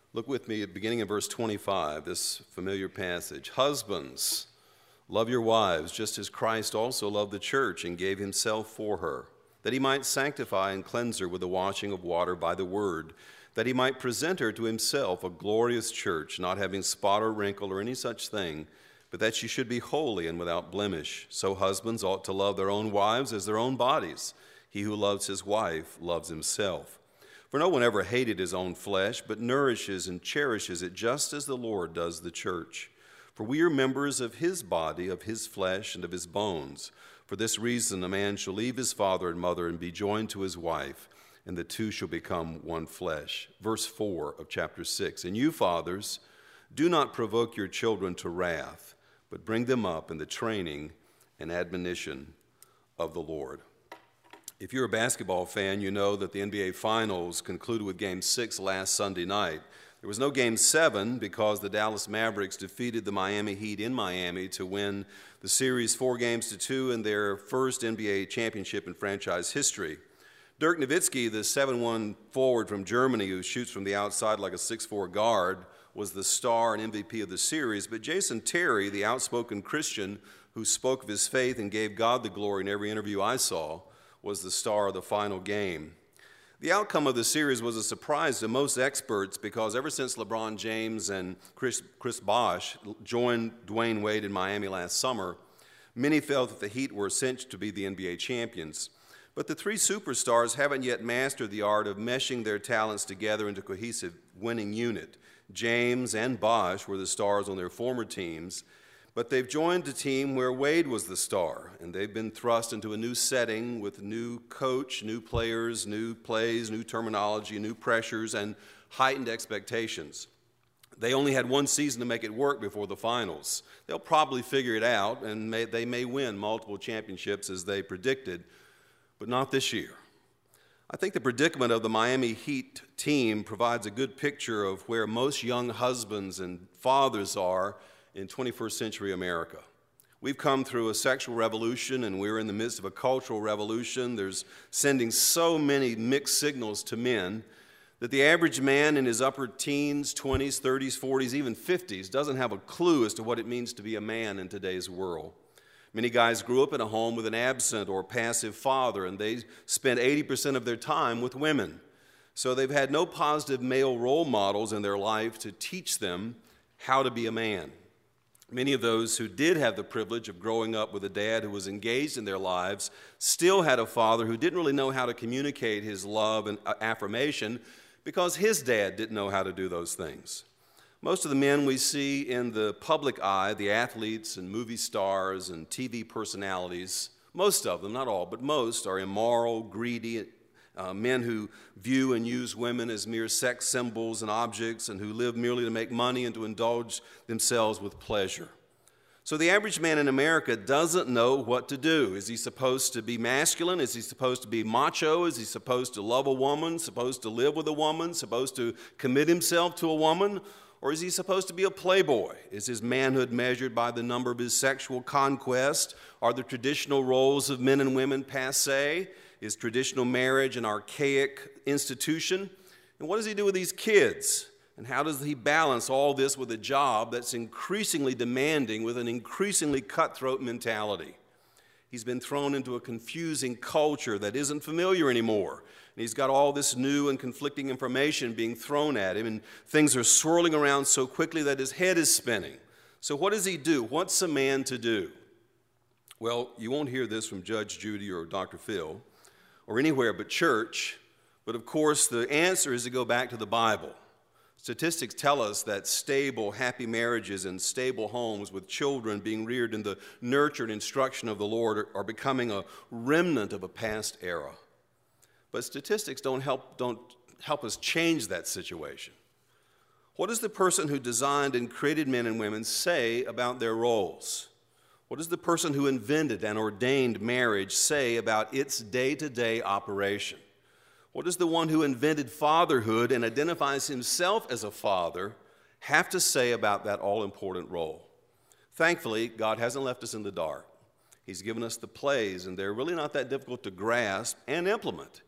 Look with me beginning in verse 25, this familiar passage. Husbands, love your wives, just as Christ also loved the church and gave himself for her, that he might sanctify and cleanse her with the washing of water by the word, that he might present her to himself a glorious church, not having spot or wrinkle or any such thing, but that she should be holy and without blemish. So husbands ought to love their own wives as their own bodies. He who loves his wife loves himself. For no one ever hated his own flesh, but nourishes and cherishes it, just as the Lord does the church. For we are members of his body, of his flesh, and of his bones. For this reason a man shall leave his father and mother and be joined to his wife, and the two shall become one flesh. Verse 4 of chapter 6. And you, fathers, do not provoke your children to wrath, but bring them up in the training and admonition of the Lord. If you're a basketball fan, you know that the NBA Finals concluded with Game 6 last Sunday night. There was no Game 7 because the Dallas Mavericks defeated the Miami Heat in Miami to win the series 4-2 in their first NBA championship in franchise history. Dirk Nowitzki, the 7'1" forward from Germany who shoots from the outside like a 6'4" guard, was the star and MVP of the series, but Jason Terry, the outspoken Christian who spoke of his faith and gave God the glory in every interview I saw, was the star of the final game. The outcome of the series was a surprise to most experts because ever since LeBron James and Chris Bosh joined Dwayne Wade in Miami last summer, many felt that the Heat were cinched to be the NBA champions. But the three superstars haven't yet mastered the art of meshing their talents together into a cohesive winning unit. James and Bosh were the stars on their former teams, but they've joined a team where Wade was the star, and they've been thrust into a new setting with new coach, new players, new plays, new terminology, new pressures, and heightened expectations. They only had one season to make it work before the finals. They'll probably figure it out, and they may win multiple championships as they predicted, but not this year. I think the predicament of the Miami Heat team provides a good picture of where most young husbands and fathers are in 21st century America. We've come through a sexual revolution, and we're in the midst of a cultural revolution. There's sending so many mixed signals to men that the average man in his upper teens, 20s, 30s, 40s, even 50s doesn't have a clue as to what it means to be a man in today's world. Many guys grew up in a home with an absent or passive father, and they spent 80% of their time with women. So they've had no positive male role models in their life to teach them how to be a man. Many of those who did have the privilege of growing up with a dad who was engaged in their lives still had a father who didn't really know how to communicate his love and affirmation because his dad didn't know how to do those things. Most of the men we see in the public eye, the athletes and movie stars and TV personalities, most of them, not all, but most, are immoral, greedy, men who view and use women as mere sex symbols and objects and who live merely to make money and to indulge themselves with pleasure. So the average man in America doesn't know what to do. Is he supposed to be masculine? Is he supposed to be macho? Is he supposed to love a woman, supposed to live with a woman, supposed to commit himself to a woman? Or is he supposed to be a playboy? Is his manhood measured by the number of his sexual conquest? Are the traditional roles of men and women passé? Is traditional marriage an archaic institution? And what does he do with these kids? And how does he balance all this with a job that's increasingly demanding with an increasingly cutthroat mentality? He's been thrown into a confusing culture that isn't familiar anymore. And he's got all this new and conflicting information being thrown at him, and things are swirling around so quickly that his head is spinning. So what does he do? What's a man to do? Well, you won't hear this from Judge Judy or Dr. Phil or anywhere but church, but of course the answer is to go back to the Bible. Statistics tell us that stable, happy marriages and stable homes with children being reared in the nurtured instruction of the Lord are becoming a remnant of a past era. But statistics don't help us change that situation. What does the person who designed and created men and women say about their roles? What does the person who invented and ordained marriage say about its day-to-day operation? What does the one who invented fatherhood and identifies himself as a father have to say about that all-important role? Thankfully, God hasn't left us in the dark. He's given us the plays, and they're really not that difficult to grasp and implement.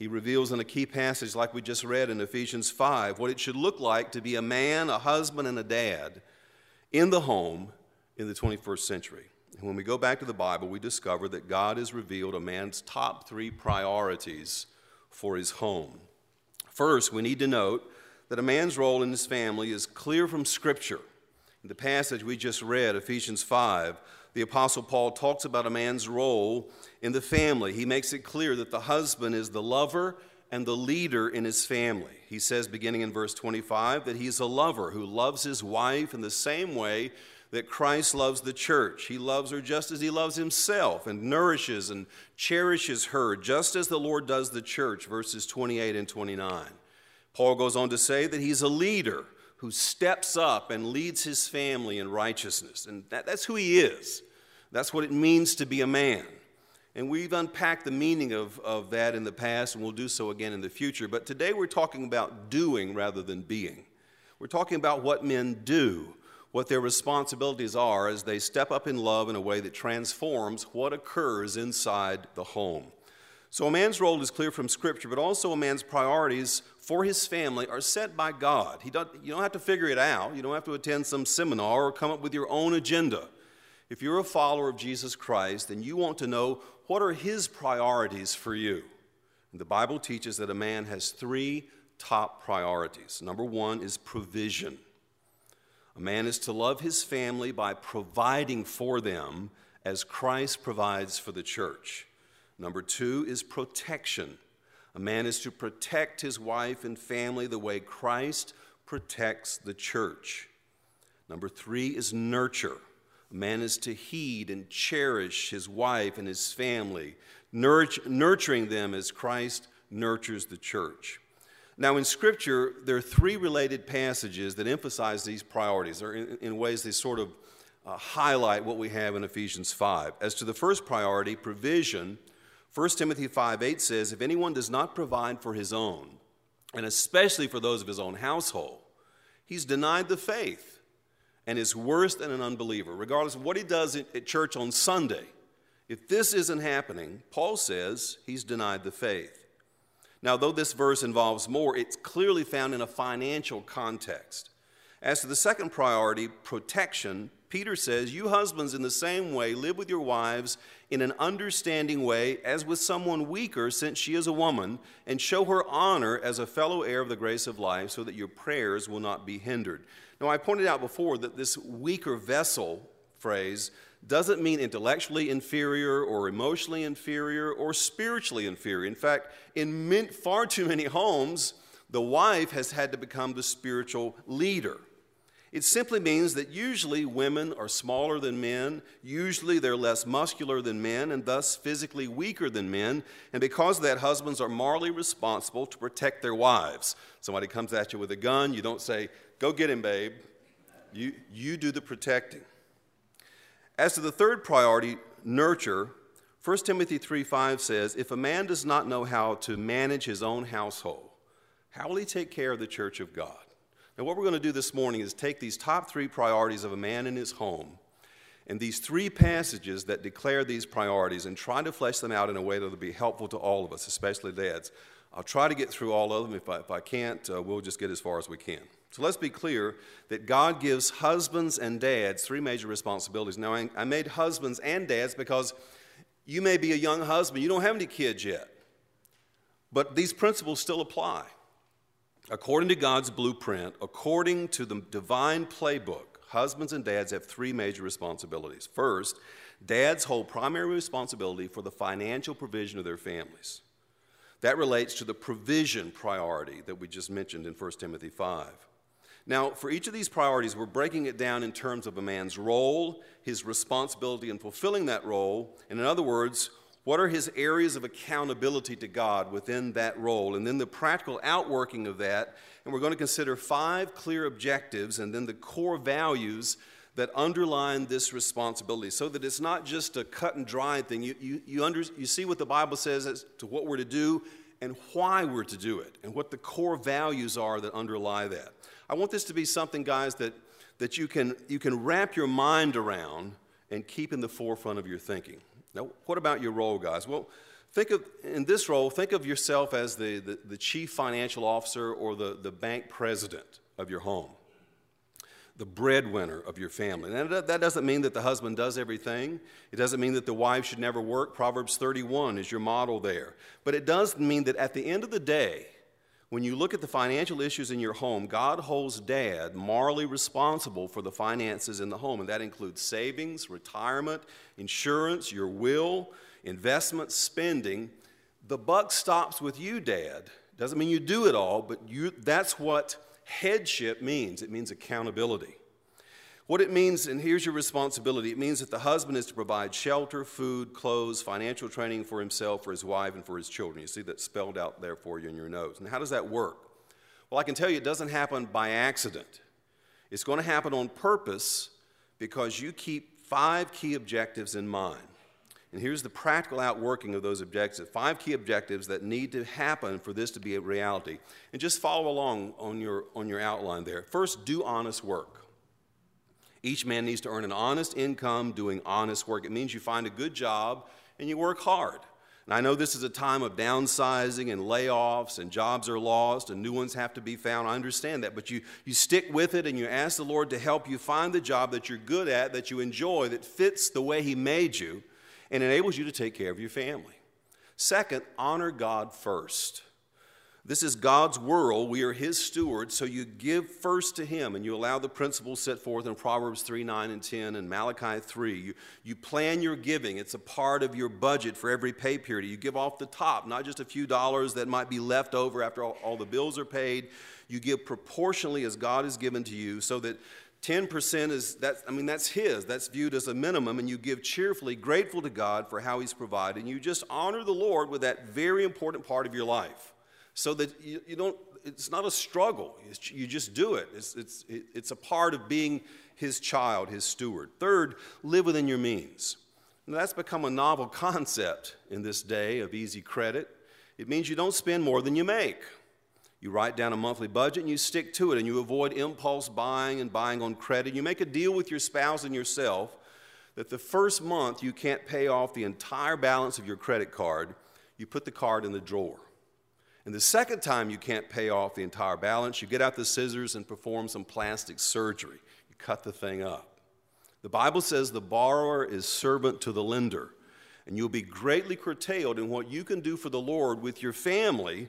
He reveals in a key passage like we just read in Ephesians 5 what it should look like to be a man, a husband, and a dad in the home in the 21st century. And when we go back to the Bible, we discover that God has revealed a man's top 3 priorities for his home. First, we need to note that a man's role in his family is clear from Scripture. In the passage we just read, Ephesians 5, the Apostle Paul talks about a man's role in the family. He makes it clear that the husband is the lover and the leader in his family. He says, beginning in verse 25, that he's a lover who loves his wife in the same way that Christ loves the church. He loves her just as he loves himself and nourishes and cherishes her, just as the Lord does the church, verses 28 and 29. Paul goes on to say that he's a leader who steps up and leads his family in righteousness. And that's who he is. That's what it means to be a man. And we've unpacked the meaning of that in the past, and we'll do so again in the future. But today we're talking about doing rather than being. We're talking about what men do, what their responsibilities are as they step up in love in a way that transforms what occurs inside the home. So a man's role is clear from Scripture, but also a man's priorities for his family are set by God. You don't have to figure it out. You don't have to attend some seminar or come up with your own agenda. If you're a follower of Jesus Christ, then you want to know what are his priorities for you. And the Bible teaches that a man has 3 top priorities. Number 1 is provision. A man is to love his family by providing for them as Christ provides for the church. Number 2 is protection. A man is to protect his wife and family the way Christ protects the church. Number 3 is nurture. A man is to heed and cherish his wife and his family, nurturing them as Christ nurtures the church. Now, in Scripture, there are 3 related passages that emphasize these priorities, or in ways they sort of highlight what we have in Ephesians 5. As to the first priority, provision, 1 Timothy 5:8 says, if anyone does not provide for his own, and especially for those of his own household, he's denied the faith and is worse than an unbeliever, regardless of what he does at church on Sunday. If this isn't happening, Paul says he's denied the faith. Now, though this verse involves more, it's clearly found in a financial context. As to the second priority, protection, Peter says, you husbands in the same way live with your wives in an understanding way as with someone weaker, since she is a woman, and show her honor as a fellow heir of the grace of life, so that your prayers will not be hindered. Now, I pointed out before that this weaker vessel phrase doesn't mean intellectually inferior or emotionally inferior or spiritually inferior. In fact, in far too many homes, the wife has had to become the spiritual leader. It simply means that usually women are smaller than men, usually they're less muscular than men, and thus physically weaker than men, and because of that, husbands are morally responsible to protect their wives. Somebody comes at you with a gun, you don't say, go get him, babe. You do the protecting. As to the third priority, nurture, 1 Timothy 3:5 says, if a man does not know how to manage his own household, how will he take care of the church of God? Now, what we're going to do this morning is take these top 3 priorities of a man in his home and these 3 passages that declare these priorities and try to flesh them out in a way that will be helpful to all of us, especially dads. I'll try to get through all of them. If I can't, we'll just get as far as we can. So let's be clear that God gives husbands and dads 3 major responsibilities. Now, I made husbands and dads because you may be a young husband. You don't have any kids yet. But these principles still apply. According to God's blueprint, according to the divine playbook, husbands and dads have 3 major responsibilities. First, dads hold primary responsibility for the financial provision of their families. That relates to the provision priority that we just mentioned in 1 Timothy 5. Now, for each of these priorities, we're breaking it down in terms of a man's role, his responsibility in fulfilling that role, and in other words, what are his areas of accountability to God within that role, and then the practical outworking of that. And we're going to consider 5 clear objectives and then the core values that underline this responsibility, so that it's not just a cut and dry thing. You see what the Bible says as to what we're to do and why we're to do it, and what the core values are that underlie that. I want this to be something, guys, that you can wrap your mind around and keep in the forefront of your thinking. Now, what about your role, guys? Well, In this role, think of yourself as the chief financial officer or the bank president of your home, the breadwinner of your family. And that doesn't mean that the husband does everything. It doesn't mean that the wife should never work. Proverbs 31 is your model there. But it does mean that at the end of the day, when you look at the financial issues in your home, God holds dad morally responsible for the finances in the home. And that includes savings, retirement, insurance, your will, investment, spending. The buck stops with you, Dad. Doesn't mean you do it all, but that's what headship means. It means accountability. What it means, and here's your responsibility, it means that the husband is to provide shelter, food, clothes, financial training for himself, for his wife, and for his children. You see that spelled out there for you in your notes. And how does that work? Well, I can tell you it doesn't happen by accident. It's going to happen on purpose because you keep 5 key objectives in mind. And here's the practical outworking of those objectives. 5 key objectives that need to happen for this to be a reality. And just follow along on your outline there. First, do honest work. Each man needs to earn an honest income doing honest work. It means you find a good job and you work hard. And I know this is a time of downsizing and layoffs and jobs are lost and new ones have to be found. I understand that. But you stick with it and you ask the Lord to help you find the job that you're good at, that you enjoy, that fits the way He made you, and enables you to take care of your family. Second, honor God first. This is God's world. We are His stewards, so you give first to Him, and you allow the principles set forth in Proverbs 3, 9, and 10, and Malachi 3. You plan your giving. It's a part of your budget for every pay period. You give off the top, not just a few dollars that might be left over after all the bills are paid. You give proportionally as God has given to you, so that 10% that's His. That's viewed as a minimum, and you give cheerfully, grateful to God for how He's provided. And you just honor the Lord with that very important part of your life. So that you don't, it's not a struggle. You just do it. It's a part of being His child, His steward. Third, live within your means. Now, that's become a novel concept in this day of easy credit. It means you don't spend more than you make. You write down a monthly budget and you stick to it, and you avoid impulse buying and buying on credit. You make a deal with your spouse and yourself that the first month you can't pay off the entire balance of your credit card. You put the card in the drawer. And the second time you can't pay off the entire balance, you get out the scissors and perform some plastic surgery. You cut the thing up. The Bible says the borrower is servant to the lender, and you'll be greatly curtailed in what you can do for the Lord with your family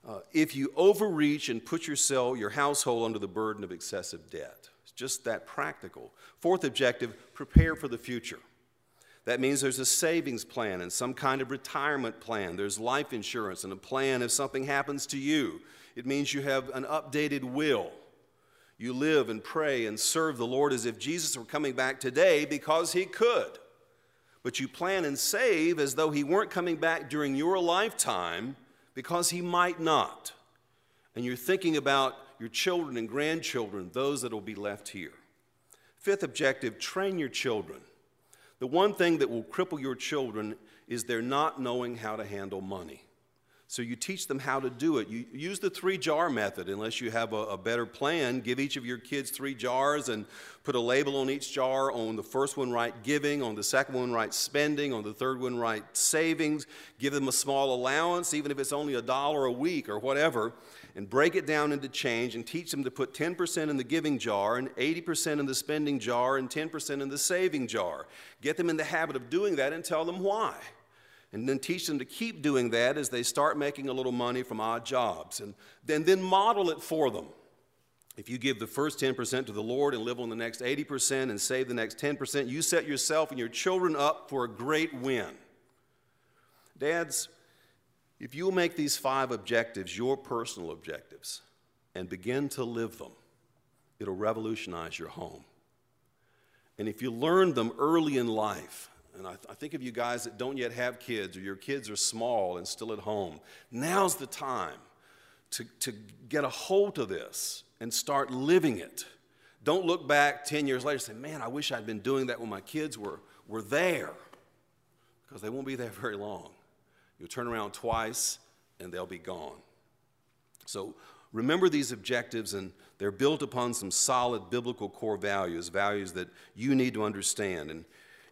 if you overreach and put your household under the burden of excessive debt. It's just that practical. Fourth objective, prepare for the future. That means there's a savings plan and some kind of retirement plan. There's life insurance and a plan if something happens to you. It means you have an updated will. You live and pray and serve the Lord as if Jesus were coming back today because He could. But you plan and save as though He weren't coming back during your lifetime because He might not. And you're thinking about your children and grandchildren, those that will be left here. Fifth objective, train your children. The one thing that will cripple your children is they're not knowing how to handle money. So you teach them how to do it. You use the 3-jar method unless you have a better plan. Give each of your kids 3 jars and put a label on each jar. On the first one, write giving. On the second one, write spending. On the third one, write savings. Give them a small allowance, even if it's only $1 a week or whatever, and break it down into change and teach them to put 10% in the giving jar and 80% in the spending jar and 10% in the saving jar. Get them in the habit of doing that and tell them why. And then teach them to keep doing that as they start making a little money from odd jobs. And then model it for them. If you give the first 10% to the Lord and live on the next 80% and save the next 10%, you set yourself and your children up for a great win. Dads, if you will make these 5 objectives your personal objectives and begin to live them, it'll revolutionize your home. And if you learn them early in life, and I think of you guys that don't yet have kids, or your kids are small and still at home, now's the time to get a hold of this and start living it. Don't look back 10 years later and say, man, I wish I'd been doing that when my kids were there, because they won't be there very long. You'll turn around twice and they'll be gone. So remember these objectives, and they're built upon some solid biblical core values that you need to understand.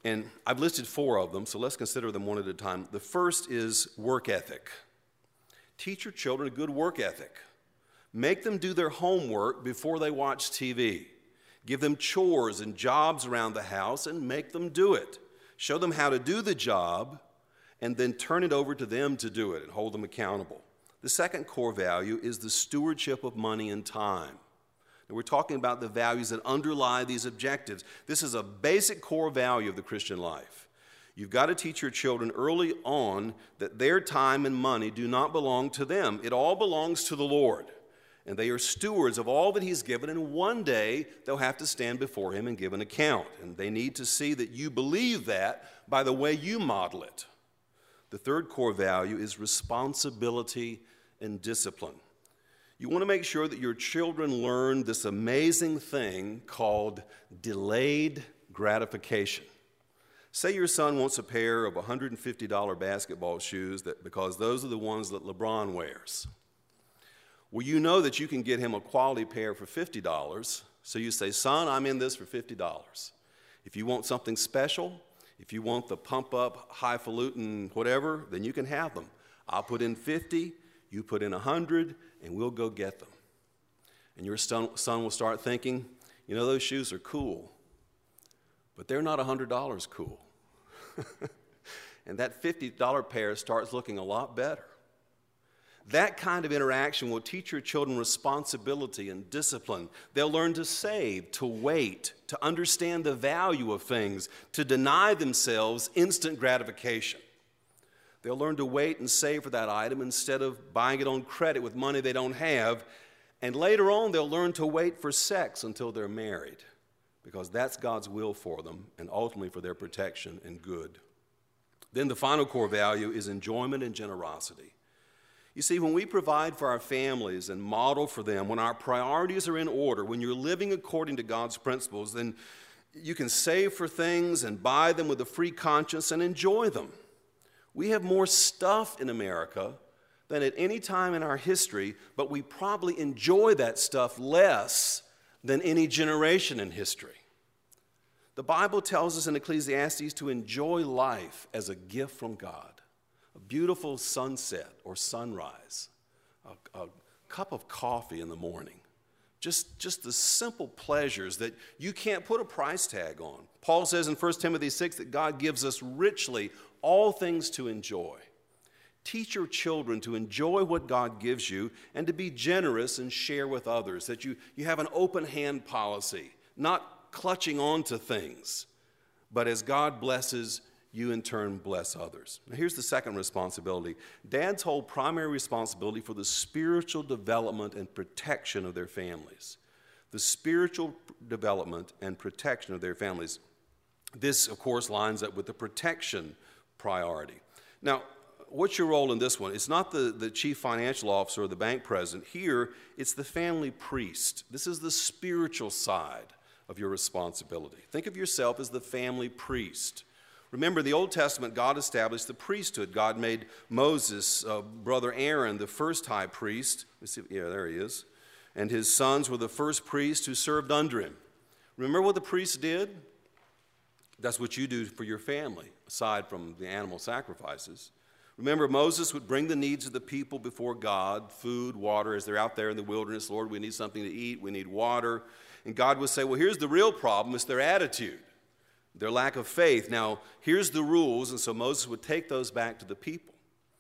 And I've listed 4 of them, so let's consider them one at a time. The first is work ethic. Teach your children a good work ethic. Make them do their homework before they watch TV. Give them chores and jobs around the house and make them do it. Show them how to do the job and then turn it over to them to do it and hold them accountable. The second core value is the stewardship of money and time. And we're talking about the values that underlie these objectives. This is a basic core value of the Christian life. You've got to teach your children early on that their time and money do not belong to them. It all belongs to the Lord. And they are stewards of all that He's given, and one day they'll have to stand before Him and give an account. And they need to see that you believe that by the way you model it. The third core value is responsibility and discipline. You want to make sure that your children learn this amazing thing called delayed gratification. Say your son wants a pair of $150 basketball shoes because those are the ones that LeBron wears. Well, you know that you can get him a quality pair for $50, so you say, son, I'm in this for $50. If you want something special, if you want the pump-up, highfalutin whatever, then you can have them. I'll put in 50, you put in 100, and we'll go get them. And your son will start thinking, you know, those shoes are cool, but they're not $100 cool. And that $50 pair starts looking a lot better. That kind of interaction will teach your children responsibility and discipline. They'll learn to save, to wait, to understand the value of things, to deny themselves instant gratification. They'll learn to wait and save for that item instead of buying it on credit with money they don't have. And later on, they'll learn to wait for sex until they're married, because that's God's will for them and ultimately for their protection and good. Then the final core value is enjoyment and generosity. You see, when we provide for our families and model for them, when our priorities are in order, when you're living according to God's principles, then you can save for things and buy them with a free conscience and enjoy them. We have more stuff in America than at any time in our history, but we probably enjoy that stuff less than any generation in history. The Bible tells us in Ecclesiastes to enjoy life as a gift from God. A beautiful sunset or sunrise, a cup of coffee in the morning. Just the simple pleasures that you can't put a price tag on. Paul says in 1 Timothy 6 that God gives us richly all things to enjoy. Teach your children to enjoy what God gives you and to be generous and share with others, that you have an open hand policy, not clutching on to things, but as God blesses, you in turn bless others. Now here's the second responsibility. Dads hold primary responsibility for the spiritual development and protection of their families. The spiritual development and protection of their families. This, of course, lines up with the protection priority. Now, what's your role in this one? It's not the chief financial officer or the bank president. Here, it's the family priest. This is the spiritual side of your responsibility. Think of yourself as the family priest. Remember, in the Old Testament, God established the priesthood. God made Moses, brother Aaron, the first high priest. Let's see, yeah, there he is. And his sons were the first priests who served under him. Remember what the priests did? That's what you do for your family, aside from the animal sacrifices. Remember, Moses would bring the needs of the people before God, food, water, as they're out there in the wilderness. Lord, we need something to eat, we need water. And God would say, well, here's the real problem, it's their attitude, their lack of faith. Now, here's the rules, and so Moses would take those back to the people.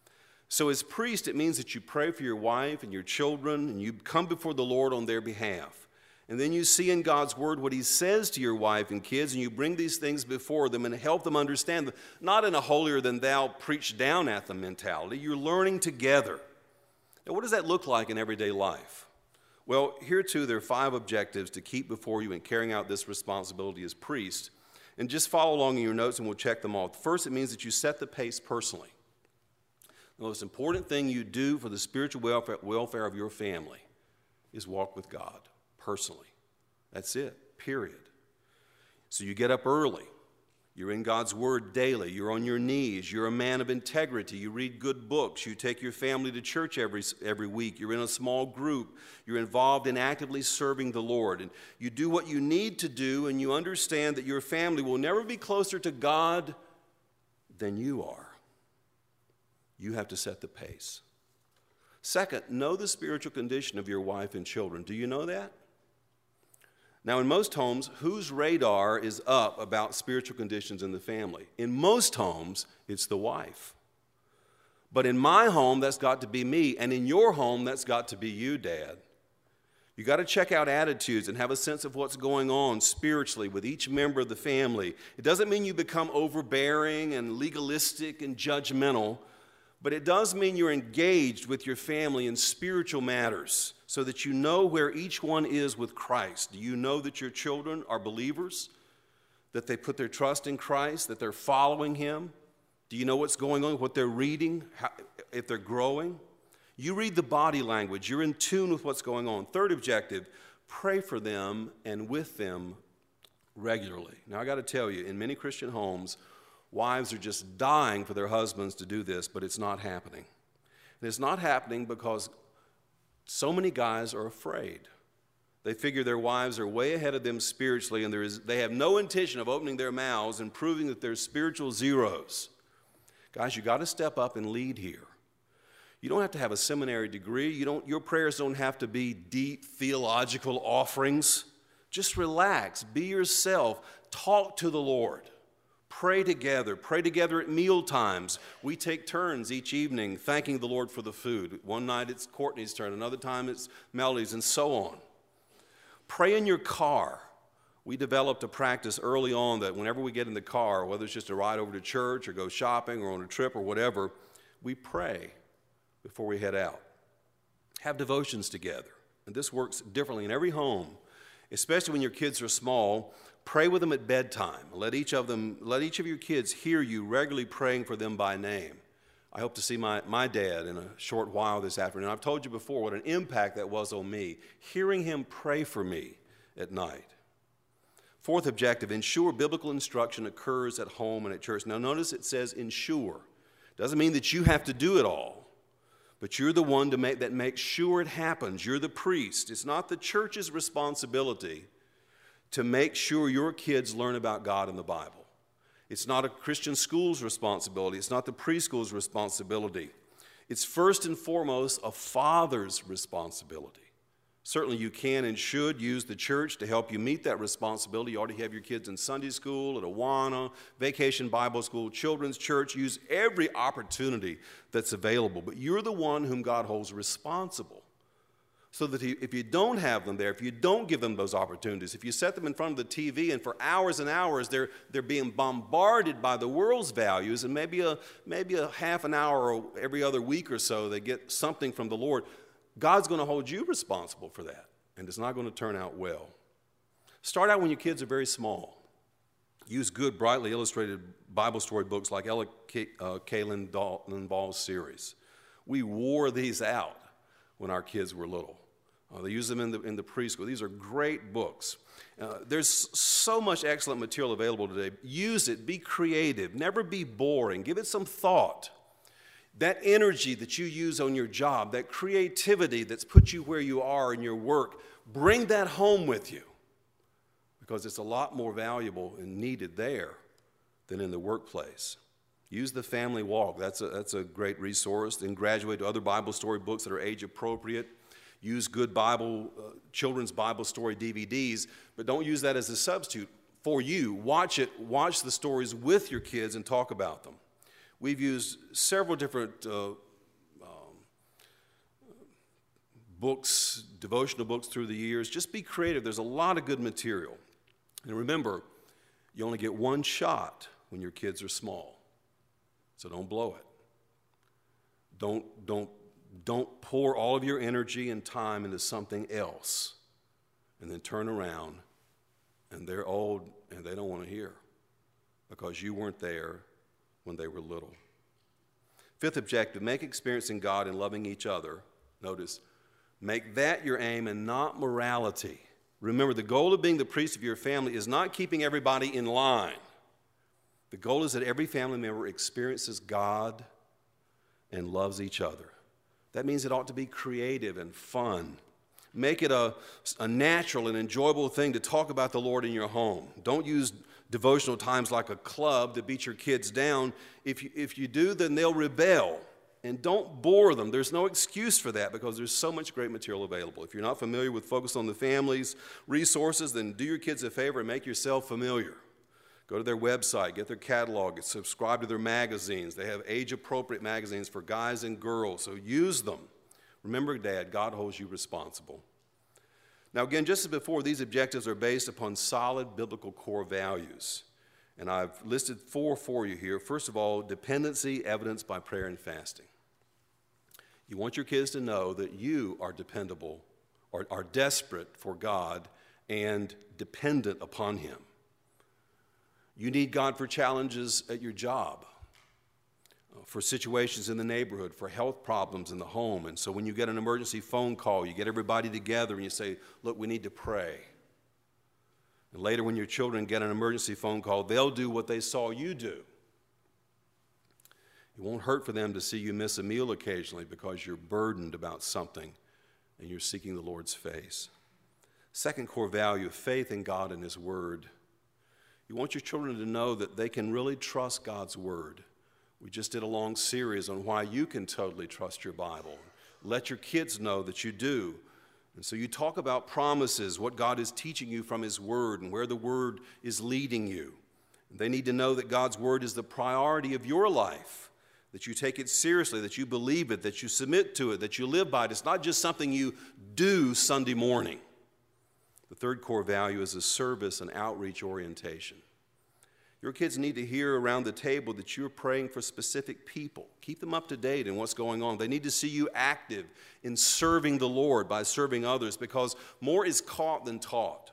So as priest, it means that you pray for your wife and your children, and you come before the Lord on their behalf. And then you see in God's word what he says to your wife and kids, and you bring these things before them and help them understand them, not in a holier-than-thou, preach-down at them mentality. You're learning together. Now, what does that look like in everyday life? Well, here too, there are 5 objectives to keep before you in carrying out this responsibility as priest. And just follow along in your notes and we'll check them off. First, it means that you set the pace personally. The most important thing you do for the spiritual welfare of your family is walk with God personally. That's it, period. So you get up early. You're in God's Word daily. You're on your knees. You're a man of integrity. You read good books. You take your family to church every week. You're in a small group. You're involved in actively serving the Lord. And you do what you need to do, and you understand that your family will never be closer to God than you are. You have to set the pace. Second, know the spiritual condition of your wife and children. Do you know that? Now, in most homes, whose radar is up about spiritual conditions in the family? In most homes, it's the wife. But in my home, that's got to be me. And in your home, that's got to be you, Dad. You got to check out attitudes and have a sense of what's going on spiritually with each member of the family. It doesn't mean you become overbearing and legalistic and judgmental, but it does mean you're engaged with your family in spiritual matters so that you know where each one is with Christ. Do you know that your children are believers, that they put their trust in Christ, that they're following Him? Do you know what's going on, what they're reading, if they're growing? You read the body language. You're in tune with what's going on. Third objective, pray for them and with them regularly. Now, I got to tell you, in many Christian homes, wives are just dying for their husbands to do this, but it's not happening. And it's not happening because so many guys are afraid. They figure their wives are way ahead of them spiritually, and they have no intention of opening their mouths and proving that they're spiritual zeros. Guys, you got to step up and lead here. You don't have to have a seminary degree. Your prayers don't have to be deep theological offerings. Just relax, be yourself, talk to the Lord. Pray together at meal times. We take turns each evening thanking the Lord for the food. One night it's Courtney's turn, another time it's Melody's, and so on. Pray in your car. We developed a practice early on that whenever we get in the car, whether it's just a ride over to church or go shopping or on a trip or whatever, we pray before we head out. Have devotions together. And this works differently in every home, especially when your kids are small. Pray with them at bedtime. Let each of your kids hear you regularly praying for them by name. I hope to see my dad in a short while this afternoon. I've told you before what an impact that was on me, hearing him pray for me at night. Fourth objective, ensure biblical instruction occurs at home and at church. Now notice it says ensure. Doesn't mean that you have to do it all, but you're the one that makes sure it happens. You're the priest. It's not the church's responsibility to make sure your kids learn about God and the Bible. It's not a Christian school's responsibility. It's not the preschool's responsibility. It's first and foremost a father's responsibility. Certainly you can and should use the church to help you meet that responsibility. You ought to have your kids in Sunday school, at Awana, Vacation Bible School, Children's Church. Use every opportunity that's available. But you're the one whom God holds responsible. So that if you don't have them there, if you don't give them those opportunities, if you set them in front of the TV and for hours and hours they're being bombarded by the world's values, and maybe a half an hour every other week or so they get something from the Lord, God's going to hold you responsible for that, and it's not going to turn out well. Start out when your kids are very small. Use good, brightly illustrated Bible story books like Ella Kaylin Dalton Ball's series. We wore these out when our kids were little. They use them in the preschool. These are great books. There's so much excellent material available today. Use it. Be creative. Never be boring. Give it some thought. That energy that you use on your job, that creativity that's put you where you are in your work, bring that home with you, because it's a lot more valuable and needed there than in the workplace. Use the Family Walk. That's a great resource. Then graduate to other Bible story books that are age appropriate. Use good children's Bible story DVDs, but don't use that as a substitute for you. Watch the stories with your kids and talk about them. We've used several different books, devotional books through the years. Just be creative. There's a lot of good material. And remember, you only get one shot when your kids are small. So don't blow it. Don't pour all of your energy and time into something else and then turn around and they're old and they don't want to hear because you weren't there when they were little. Fifth objective, make experiencing God and loving each other. Notice, make that your aim and not morality. Remember, the goal of being the priest of your family is not keeping everybody in line. The goal is that every family member experiences God and loves each other. That means it ought to be creative and fun. Make it a natural and enjoyable thing to talk about the Lord in your home. Don't use devotional times like a club to beat your kids down. If you do, then they'll rebel. And don't bore them. There's no excuse for that because there's so much great material available. If you're not familiar with Focus on the Family's resources, then do your kids a favor and make yourself familiar. Go to their website, get their catalog, subscribe to their magazines. They have age-appropriate magazines for guys and girls, so use them. Remember, Dad, God holds you responsible. Now, again, just as before, these objectives are based upon solid biblical core values. And I've listed 4 for you here. First of all, dependency evidenced by prayer and fasting. You want your kids to know that you are dependable or are desperate for God and dependent upon Him. You need God for challenges at your job, for situations in the neighborhood, for health problems in the home. And so when you get an emergency phone call, you get everybody together and you say, look, we need to pray. And later when your children get an emergency phone call, they'll do what they saw you do. It won't hurt for them to see you miss a meal occasionally because you're burdened about something and you're seeking the Lord's face. Second core value, faith in God and His Word. You want your children to know that they can really trust God's Word. We just did a long series on why you can totally trust your Bible. Let your kids know that you do. And so you talk about promises, what God is teaching you from His Word and where the Word is leading you. They need to know that God's Word is the priority of your life, that you take it seriously, that you believe it, that you submit to it, that you live by it. It's not just something you do Sunday morning. The third core value is a service and outreach orientation. Your kids need to hear around the table that you're praying for specific people. Keep them up to date in what's going on. They need to see you active in serving the Lord by serving others because more is caught than taught.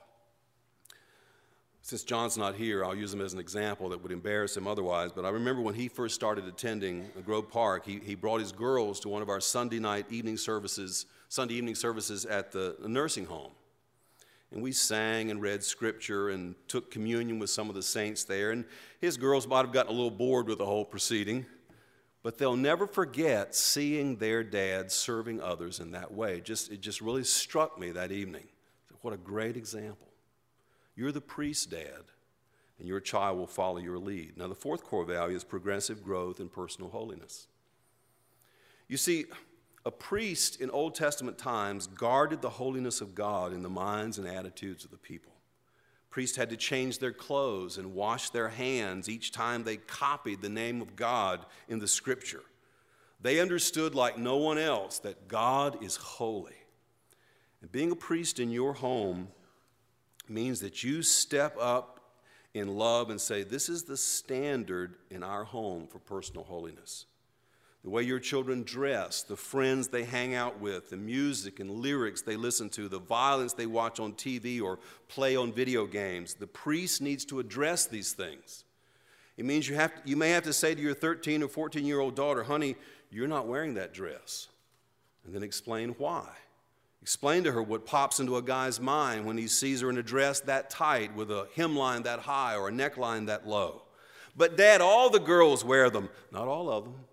Since John's not here, I'll use him as an example that would embarrass him otherwise, but I remember when he first started attending Grove Park, he brought his girls to one of our Sunday evening services at the nursing home. And we sang and read scripture and took communion with some of the saints there. And his girls might have gotten a little bored with the whole proceeding, but they'll never forget seeing their dad serving others in that way. It just really struck me that evening. What a great example. You're the priest, Dad, and your child will follow your lead. Now, the fourth core value is progressive growth and personal holiness. You see, a priest in Old Testament times guarded the holiness of God in the minds and attitudes of the people. Priests had to change their clothes and wash their hands each time they copied the name of God in the Scripture. They understood like no one else that God is holy. And being a priest in your home means that you step up in love and say, this is the standard in our home for personal holiness. The way your children dress, the friends they hang out with, the music and lyrics they listen to, the violence they watch on TV or play on video games. The priest needs to address these things. It means you may have to say to your 13 or 14-year-old daughter, honey, you're not wearing that dress. And then explain why. Explain to her what pops into a guy's mind when he sees her in a dress that tight with a hemline that high or a neckline that low. But Dad, all the girls wear them. Not all of them.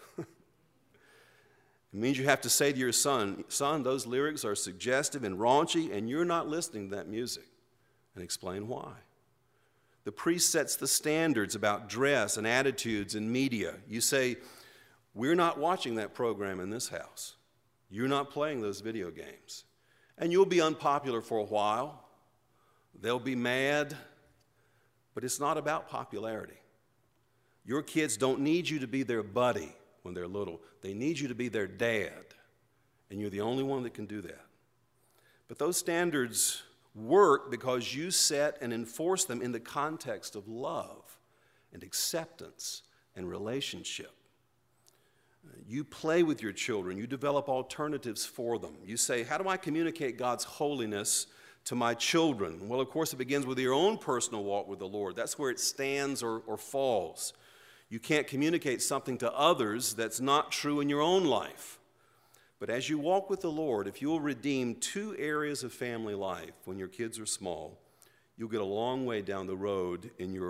It means you have to say to your son, those lyrics are suggestive and raunchy, and you're not listening to that music. And explain why. The priest sets the standards about dress and attitudes in media. You say, we're not watching that program in this house. You're not playing those video games. And you'll be unpopular for a while. They'll be mad. But it's not about popularity. Your kids don't need you to be their buddy when they're little. They need you to be their dad. And you're the only one that can do that. But those standards work because you set and enforce them in the context of love and acceptance and relationship. You play with your children. You develop alternatives for them. You say, how do I communicate God's holiness to my children? Well, of course, it begins with your own personal walk with the Lord. That's where it stands or falls. You can't communicate something to others that's not true in your own life. But as you walk with the Lord, if you'll redeem 2 areas of family life when your kids are small, you'll get a long way down the road in your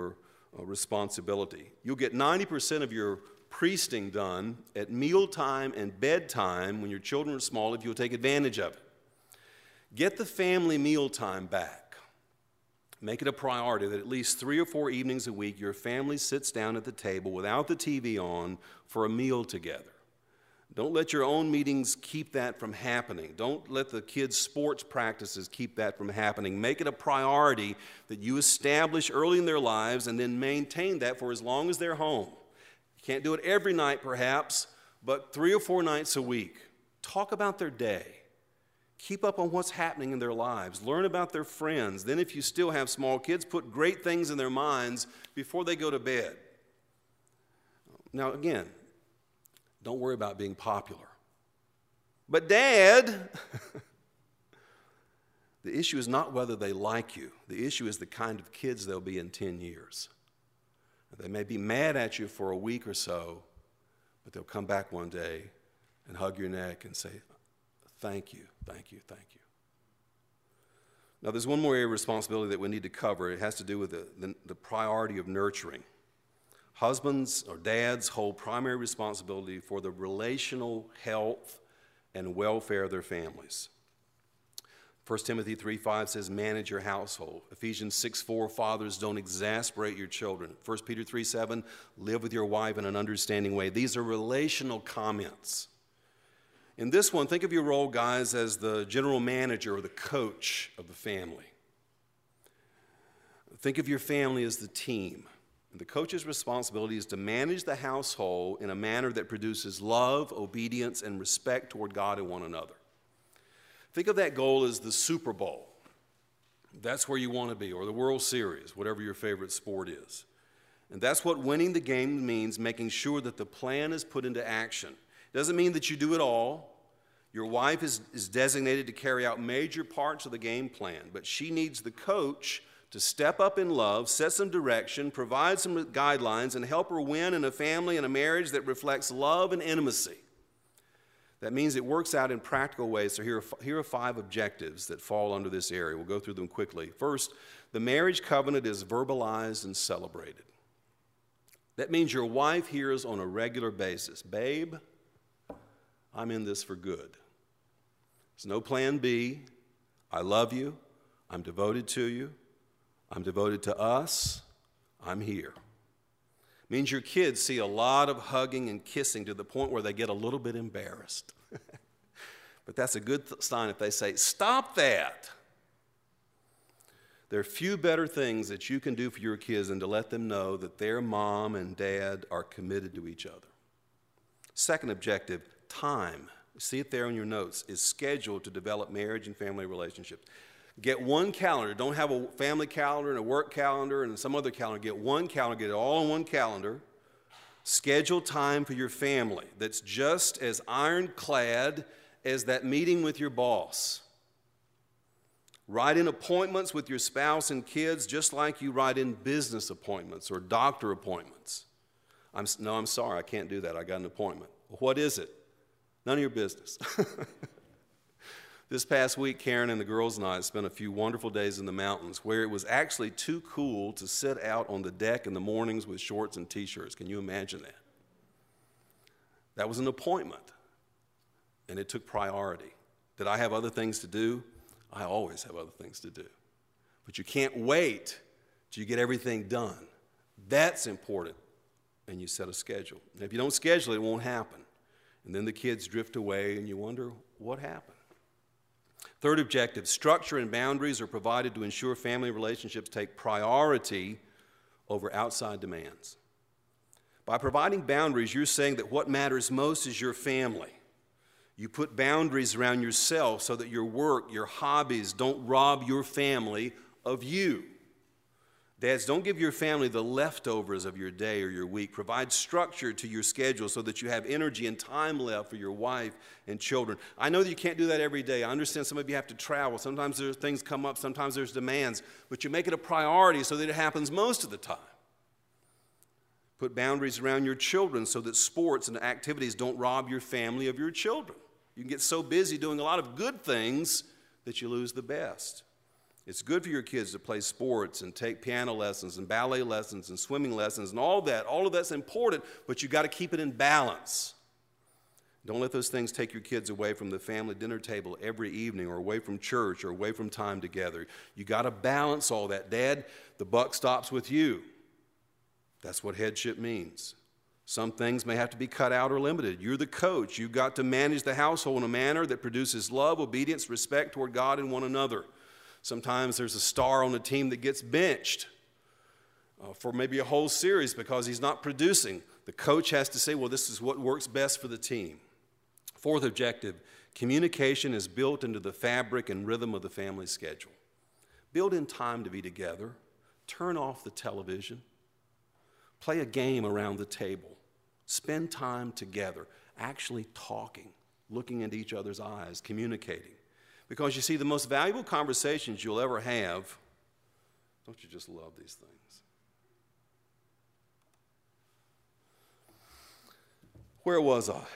responsibility. You'll get 90% of your priesting done at mealtime and bedtime when your children are small if you'll take advantage of it. Get the family mealtime back. Make it a priority that at least 3 or 4 evenings a week your family sits down at the table without the TV on for a meal together. Don't let your own meetings keep that from happening. Don't let the kids' sports practices keep that from happening. Make it a priority that you establish early in their lives and then maintain that for as long as they're home. You can't do it every night perhaps, but 3 or 4 nights a week. Talk about their day. Keep up on what's happening in their lives. Learn about their friends. Then if you still have small kids, put great things in their minds before they go to bed. Now again, don't worry about being popular. But Dad, the issue is not whether they like you. The issue is the kind of kids they'll be in 10 years. They may be mad at you for a week or so, but they'll come back one day and hug your neck and say, thank you, thank you, thank you. Now there's one more area of responsibility that we need to cover. It has to do with the priority of nurturing. Husbands or dads hold primary responsibility for the relational health and welfare of their families. 1 Timothy 3:5 says, manage your household. Ephesians 6:4, fathers, don't exasperate your children. 1 Peter 3:7, live with your wife in an understanding way. These are relational comments. In this one, think of your role, guys, as the general manager or the coach of the family. Think of your family as the team. The coach's responsibility is to manage the household in a manner that produces love, obedience, and respect toward God and one another. Think of that goal as the Super Bowl. That's where you want to be, or the World Series, whatever your favorite sport is. And that's what winning the game means, making sure that the plan is put into action. It doesn't mean that you do it all. Your wife is designated to carry out major parts of the game plan, but she needs the coach to step up in love, set some direction, provide some guidelines, and help her win in a family and a marriage that reflects love and intimacy. That means it works out in practical ways. So here are 5 objectives that fall under this area. We'll go through them quickly. First, the marriage covenant is verbalized and celebrated. That means your wife hears on a regular basis, babe, I'm in this for good. There's no plan B. I love you. I'm devoted to you. I'm devoted to us. I'm here. It means your kids see a lot of hugging and kissing to the point where they get a little bit embarrassed. But that's a good sign if they say, stop that. There are few better things that you can do for your kids than to let them know that their mom and dad are committed to each other. Second objective, time. You see it there on your notes, is scheduled to develop marriage and family relationships. Get one calendar. Don't have a family calendar and a work calendar and some other calendar. Get one calendar. Get it all on one calendar. Schedule time for your family that's just as ironclad as that meeting with your boss. Write in appointments with your spouse and kids just like you write in business appointments or doctor appointments. I'm sorry, I can't do that. I got an appointment. What is it? None of your business. This past week, Karen and the girls and I spent a few wonderful days in the mountains where it was actually too cool to sit out on the deck in the mornings with shorts and T-shirts. Can you imagine that? That was an appointment, and it took priority. Did I have other things to do? I always have other things to do. But you can't wait till you get everything done. That's important, and you set a schedule. And if you don't schedule it, it won't happen. And then the kids drift away, and you wonder, what happened? Third objective, structure and boundaries are provided to ensure family relationships take priority over outside demands. By providing boundaries, you're saying that what matters most is your family. You put boundaries around yourself so that your work, your hobbies don't rob your family of you. Dads, don't give your family the leftovers of your day or your week. Provide structure to your schedule so that you have energy and time left for your wife and children. I know that you can't do that every day. I understand some of you have to travel. Sometimes there's things come up. Sometimes there's demands. But you make it a priority so that it happens most of the time. Put boundaries around your children so that sports and activities don't rob your family of your children. You can get so busy doing a lot of good things that you lose the best. It's good for your kids to play sports and take piano lessons and ballet lessons and swimming lessons and all that. All of that's important, but you've got to keep it in balance. Don't let those things take your kids away from the family dinner table every evening, or away from church, or away from time together. You got to balance all that. Dad, the buck stops with you. That's what headship means. Some things may have to be cut out or limited. You're the coach. You've got to manage the household in a manner that produces love, obedience, respect toward God and one another. Sometimes there's a star on the team that gets benched for maybe a whole series because he's not producing. The coach has to say, well, this is what works best for the team. Fourth objective, communication is built into the fabric and rhythm of the family schedule. Build in time to be together. Turn off the television. Play a game around the table. Spend time together, actually talking, looking into each other's eyes, communicating. Because you see, the most valuable conversations you'll ever have, don't you just love these things? Where was I?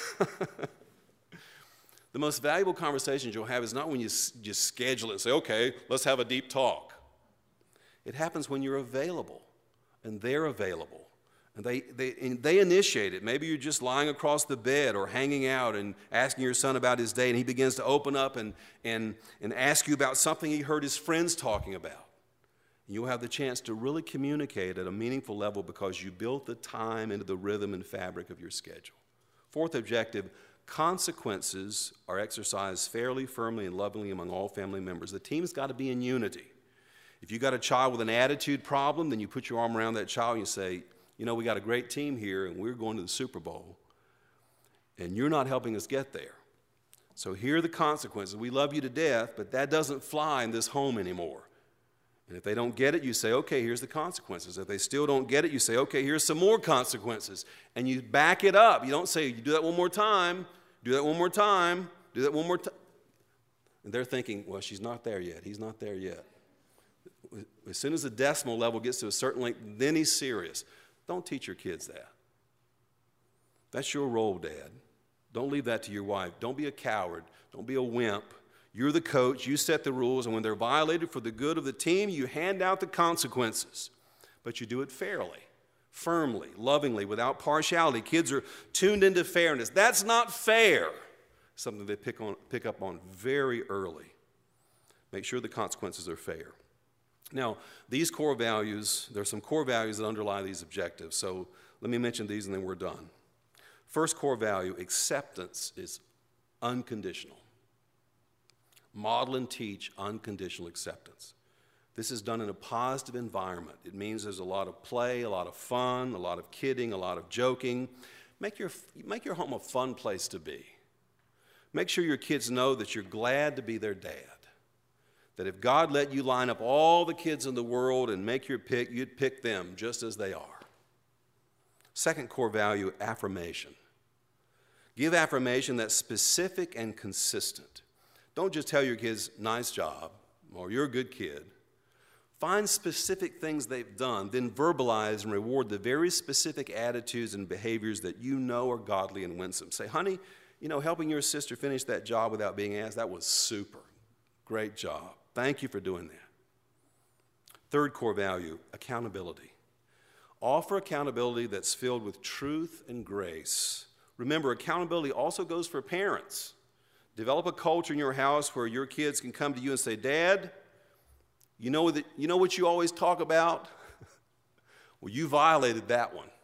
The most valuable conversations you'll have is not when you just schedule it and say, okay, let's have a deep talk. It happens when you're available and they're available. And they initiate it. Maybe you're just lying across the bed or hanging out and asking your son about his day, and he begins to open up and ask you about something he heard his friends talking about. And you'll have the chance to really communicate at a meaningful level because you built the time into the rhythm and fabric of your schedule. Fourth objective, consequences are exercised fairly, firmly, and lovingly among all family members. The team's got to be in unity. If you've got a child with an attitude problem, then you put your arm around that child and you say, you know, we got a great team here and we're going to the Super Bowl, and you're not helping us get there. So here are the consequences. We love you to death, but that doesn't fly in this home anymore. And if they don't get it, you say, okay, here's the consequences. If they still don't get it, you say, okay, here's some more consequences. And you back it up. You don't say, you do that one more time, do that one more time, do that one more time. And they're thinking, well, she's not there yet. He's not there yet. As soon as the decimal level gets to a certain length, then he's serious. Don't teach your kids that. That's your role, Dad. Don't leave that to your wife. Don't be a coward. Don't be a wimp. You're the coach. You set the rules, and when they're violated for the good of the team, you hand out the consequences. But you do it fairly, firmly, lovingly, without partiality. Kids are tuned into fairness. That's not fair. Something they pick up on very early. Make sure the consequences are fair. Now, these core values, there are some core values that underlie these objectives. So let me mention these and then we're done. First core value, acceptance is unconditional. Model and teach unconditional acceptance. This is done in a positive environment. It means there's a lot of play, a lot of fun, a lot of kidding, a lot of joking. Make your home a fun place to be. Make sure your kids know that you're glad to be their dad. That if God let you line up all the kids in the world and make your pick, you'd pick them just as they are. Second core value, affirmation. Give affirmation that's specific and consistent. Don't just tell your kids, nice job, or you're a good kid. Find specific things they've done, then verbalize and reward the very specific attitudes and behaviors that you know are godly and winsome. Say, honey, you know, helping your sister finish that job without being asked, that was super. Great job. Thank you for doing that. Third core value, accountability. Offer accountability that's filled with truth and grace. Remember, accountability also goes for parents. Develop a culture in your house where your kids can come to you and say, Dad, you know what you always talk about? Well, you violated that one.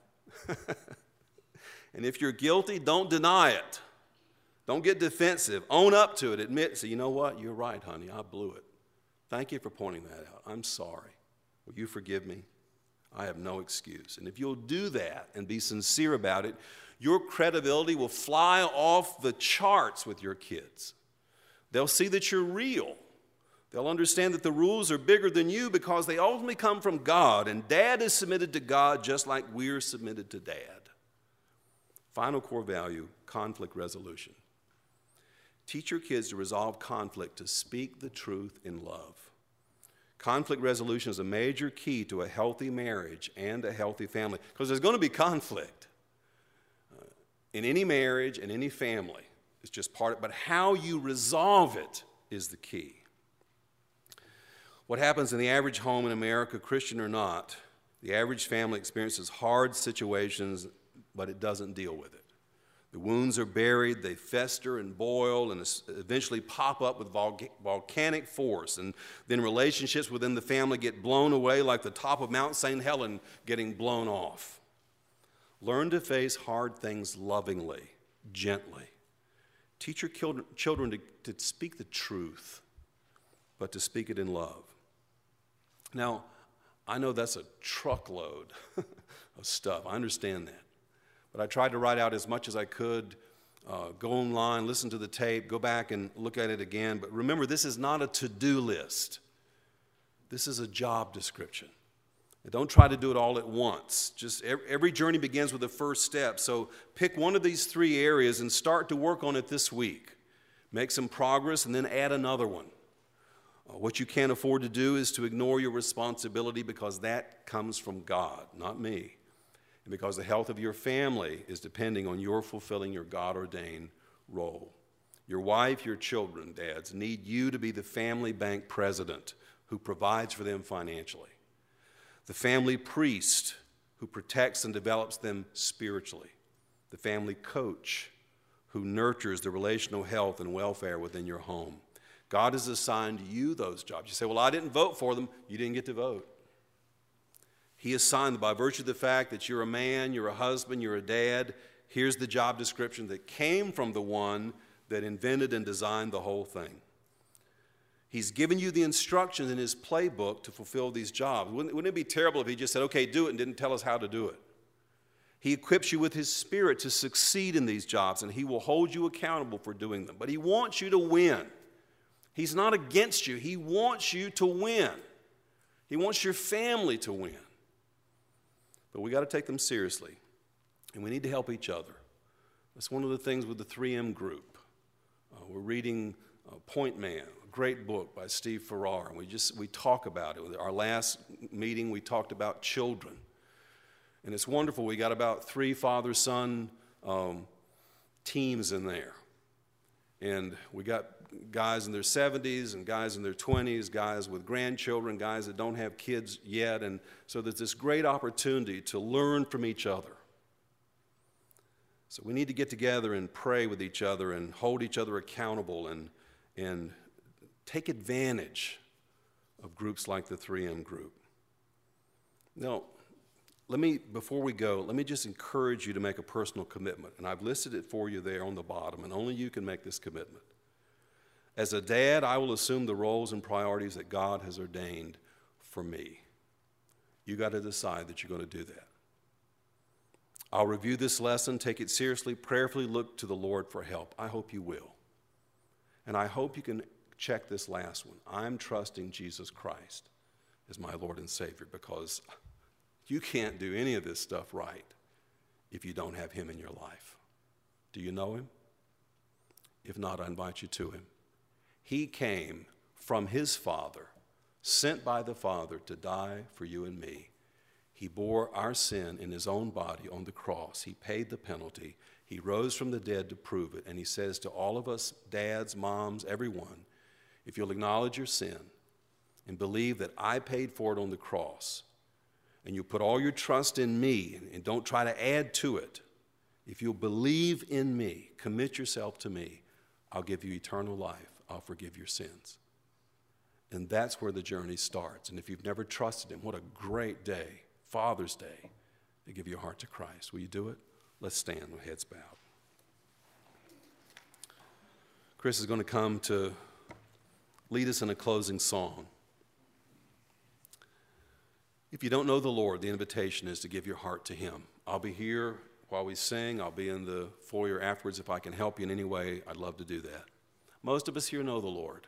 And if you're guilty, don't deny it. Don't get defensive. Own up to it. Admit, say, you know what? You're right, honey. I blew it. Thank you for pointing that out. I'm sorry. Will you forgive me? I have no excuse. And if you'll do that and be sincere about it, your credibility will fly off the charts with your kids. They'll see that you're real. They'll understand that the rules are bigger than you because they ultimately come from God, and Dad is submitted to God just like we're submitted to Dad. Final core value, conflict resolution. Teach your kids to resolve conflict, to speak the truth in love. Conflict resolution is a major key to a healthy marriage and a healthy family, because there's going to be conflict in any marriage and any family. It's just part of it, but how you resolve it is the key. What happens in the average home in America, Christian or not, the average family experiences hard situations, but it doesn't deal with it. The wounds are buried, they fester and boil, and eventually pop up with volcanic force. And then relationships within the family get blown away like the top of Mount St. Helens getting blown off. Learn to face hard things lovingly, gently. Teach your children to speak the truth, but to speak it in love. Now, I know that's a truckload of stuff. I understand that. But I tried to write out as much as I could, go online, listen to the tape, go back and look at it again. But remember, this is not a to-do list. This is a job description. And don't try to do it all at once. Just every journey begins with the first step. So pick one of these 3 areas and start to work on it this week. Make some progress and then add another one. What you can't afford to do is to ignore your responsibility, because that comes from God, not me. And because the health of your family is depending on your fulfilling your God-ordained role. Your wife, your children, dads, need you to be the family bank president who provides for them financially. The family priest who protects and develops them spiritually. The family coach who nurtures the relational health and welfare within your home. God has assigned you those jobs. You say, well, I didn't vote for them. You didn't get to vote. He assigned them by virtue of the fact that you're a man, you're a husband, you're a dad. Here's the job description that came from the one that invented and designed the whole thing. He's given you the instructions in his playbook to fulfill these jobs. Wouldn't it be terrible if he just said, okay, do it, and didn't tell us how to do it? He equips you with his Spirit to succeed in these jobs, and he will hold you accountable for doing them. But he wants you to win. He's not against you. He wants you to win. He wants your family to win. But we got to take them seriously, and we need to help each other. That's one of the things with the 3M group. We're reading Point Man, a great book by Steve Farrar, and we talk about it. Our last meeting, we talked about children. And it's wonderful. We got about 3 father-son teams in there. And we got guys in their 70s and guys in their 20s, guys with grandchildren, guys that don't have kids yet. And so there's this great opportunity to learn from each other. So we need to get together and pray with each other and hold each other accountable and take advantage of groups like the 3M group. Now, before we go, let me just encourage you to make a personal commitment. And I've listed it for you there on the bottom, and only you can make this commitment. As a dad, I will assume the roles and priorities that God has ordained for me. You got to decide that you're going to do that. I'll review this lesson, take it seriously, prayerfully look to the Lord for help. I hope you will. And I hope you can check this last one. I'm trusting Jesus Christ as my Lord and Savior, because you can't do any of this stuff right if you don't have him in your life. Do you know him? If not, I invite you to him. He came from his Father, sent by the Father to die for you and me. He bore our sin in his own body on the cross. He paid the penalty. He rose from the dead to prove it. And he says to all of us, dads, moms, everyone, if you'll acknowledge your sin and believe that I paid for it on the cross, and you put all your trust in me and don't try to add to it, if you'll believe in me, commit yourself to me, I'll give you eternal life. I'll forgive your sins. And that's where the journey starts. And if you've never trusted him, what a great day, Father's Day, to give your heart to Christ. Will you do it? Let's stand with heads bowed. Chris is going to come to lead us in a closing song. If you don't know the Lord, the invitation is to give your heart to him. I'll be here while we sing. I'll be in the foyer afterwards. If I can help you in any way, I'd love to do that. Most of us here know the Lord.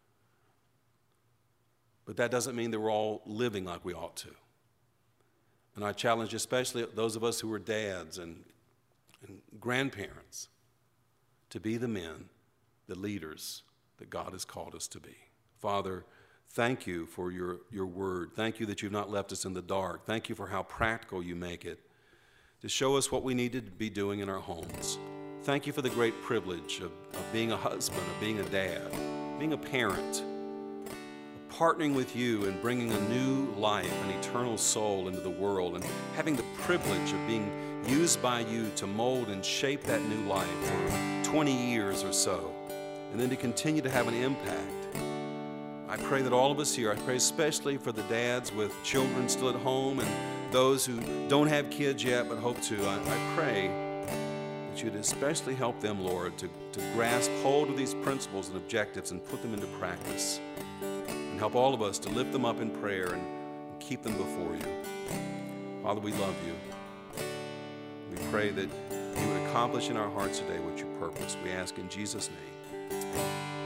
But that doesn't mean that we're all living like we ought to. And I challenge especially those of us who are dads and grandparents to be the men, the leaders that God has called us to be. Father, thank you for your word. Thank you that you've not left us in the dark. Thank you for how practical you make it to show us what we need to be doing in our homes. Thank you for the great privilege of being a husband, of being a dad, being a parent, a partnering with you and bringing a new life, an eternal soul into the world, and having the privilege of being used by you to mold and shape that new life for 20 years or so, and then to continue to have an impact. I pray that all of us here, I pray especially for the dads with children still at home and those who don't have kids yet but hope to. I pray that you'd especially help them, Lord, to grasp hold of these principles and objectives and put them into practice. And help all of us to lift them up in prayer and keep them before you. Father, we love you. We pray that you would accomplish in our hearts today what you purpose. We ask in Jesus' name. Amen.